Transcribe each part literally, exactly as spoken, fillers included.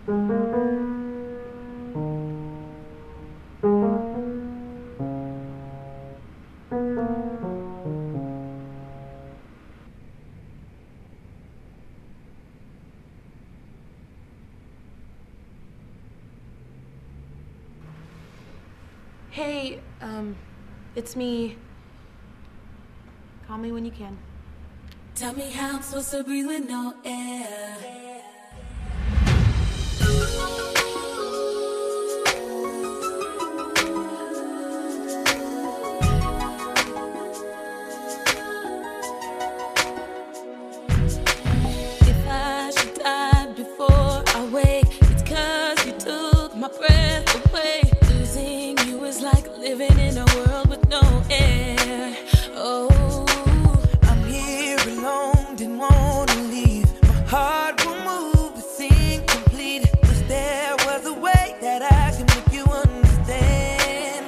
Hey, um, it's me. Call me when you can. Tell me how I'm supposed to breathe with no air. If I should die before I wake, it's 'cause you took my breath away. Losing you is like living in a world with no air. Oh, I'm here alone, didn't wanna leave. My heart will move, it's incomplete. Wish there was a way that I can make you understand.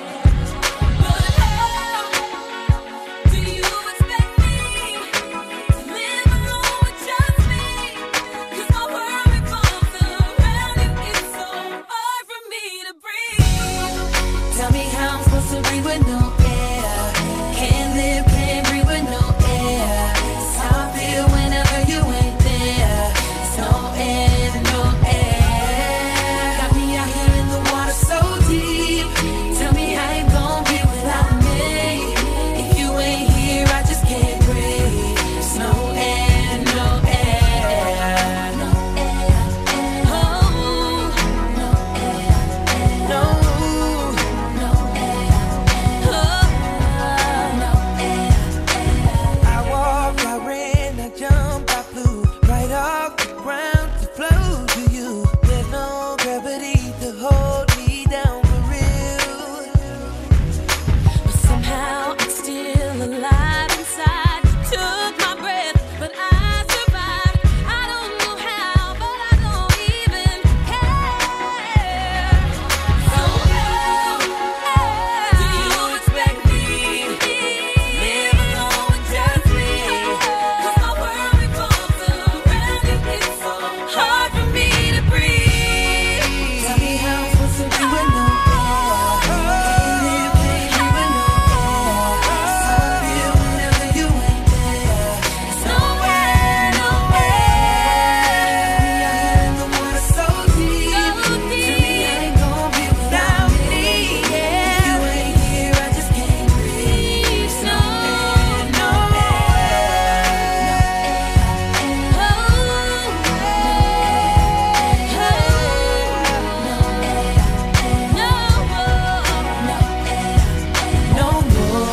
but how do you expect me to live alone with just me? 'Cause my world revolves around you, it's so hard for me to breathe. Tell me how I'm supposed to breathe with no air. Can't live, can't breathe with no air. It's how I feel whenever you ain't there. It's no air, no air. Got me out here in the water so deep. Tell me how you gon' be without me. If you ain't here, I just can't breathe. It's no air, no air. No air, oh, no air, No, no air, oh, no air. I walked, I ran, I jumped, I flew right off the ground to flow to you. There's no gravity to hold me down for real. But somehow I'm still alive inside. You took my breath, but I survived. I don't know how, but I don't even care. So how do you expect me to live alone with just me? 'Cause my world revolves around you, it's so hard for me to breathe. Tell me how I'm supposed to be with no air. Can't live, can't breathe with no air. It's how I feel whenever you ain't there. It's no air, no air. Me out here in the water so deep. Tell me how you gon' be without me. If you ain't here, I just can't breathe. It's no air, no no more.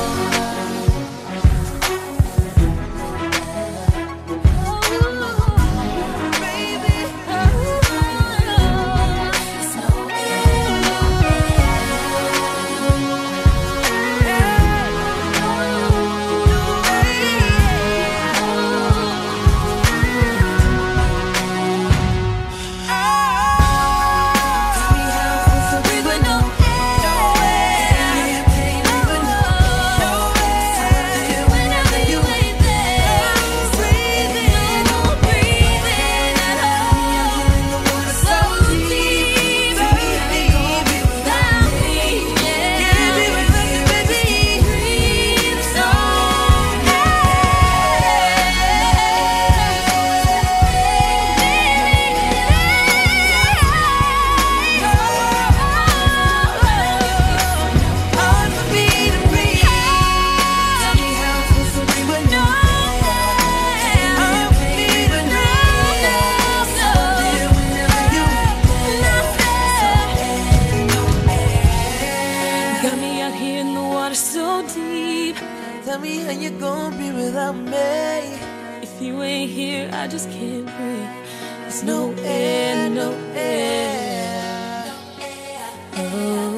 Got me out here in the water so deep. Tell me how you gon' be without me. If you ain't here, I just can't breathe. There's no air, no air. Oh.